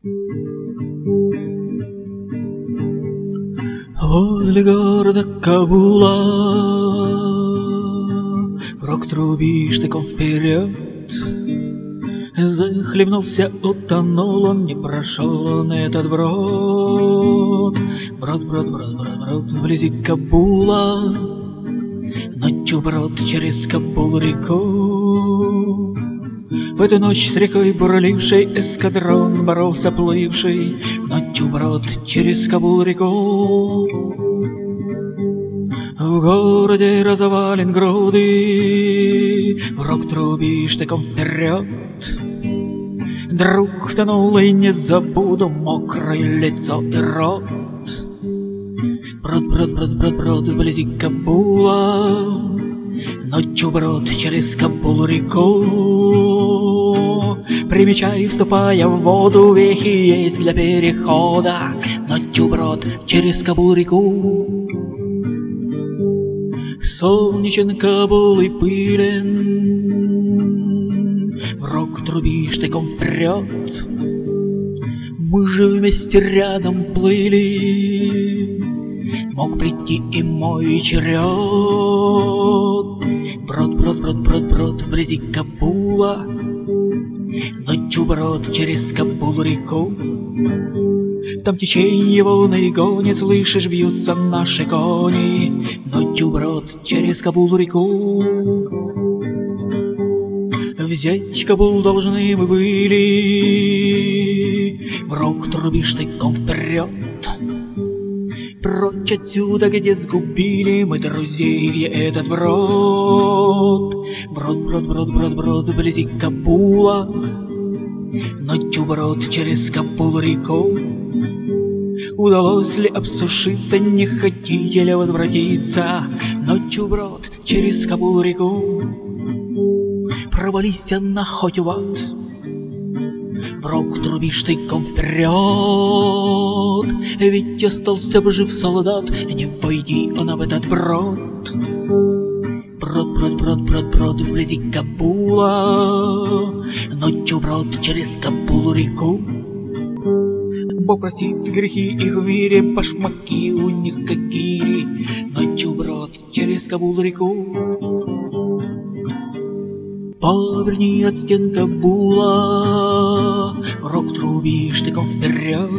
Возле города Кабула враг трубит штыком вперед. Захлебнулся, утонул он, не прошел он этот брод. Брод, брод, брод, брод, брод, вблизи Кабула, ночью брод через Кабул-реку. В эту ночь с рекой бурлившей эскадрон боролся плывший, ночью брод через Кабул-реку. В городе развалин груды, враг трубит штыком вперед. Друг тонул, и не забуду мокрое лицо и рот. Брод, брод, брод, брод, брод, вблизи Кабула, ночью брод через Кабул-реку. Примечай, вступая в воду, вехи есть для перехода, ночью брод через Кабул-реку. Солнечен Кабул и пылен, враг трубит штыком вперед. Мы же вместе рядом плыли, мог прийти и мой черед. Брод, брод, брод, брод, брод, вблизи Кабула, ночью брод через Кабул-реку. Там течение волны гонит, слышишь, бьются наши кони, ночью брод через Кабул-реку. Взять Кабул должны мы были, враг трубит штыком вперед. Прочь отсюда, где сгубили мы друзей, где этот брод. Брод, брод, брод, брод, брод, вблизи Кабула, ночью брод через Кабул-реку. Удалось ли обсушиться, не хотите ли возвратиться, ночью брод через Кабул-реку. Провались она хоть в ад, враг трубит штыком вперед. Ведь остался бы жив солдат, не войди он в этот брод. Брод, брод, брод, брод, брод, вблизи Кабула, ночью брод через Кабул-реку. Бог простит грехи их в мире, башмаки у них как гири, ночью брод через Кабул-реку. Поверни от стен Кабула, враг трубит штыком вперед.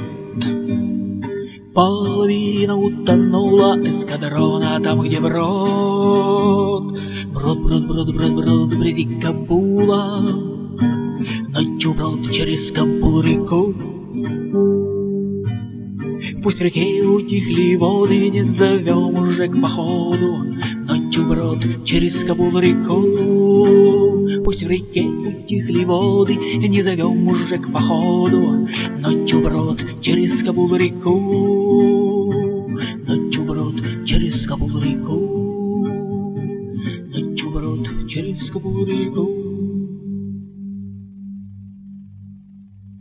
Половина утонула эскадрона там, где брод. Брод, брод, брод, брод, брод, вблизи Кабула, ночью брод через Кабул-реку. Пусть в реке утихли воды, не зовем уже к походу, ночью брод через Кабул-реку. Пусть в реке утихли воды, не зовем уже к походу, ночью брод через Кабул-реку. Ночью брод через Кабул-реку, ночью брод через Кабул-реку.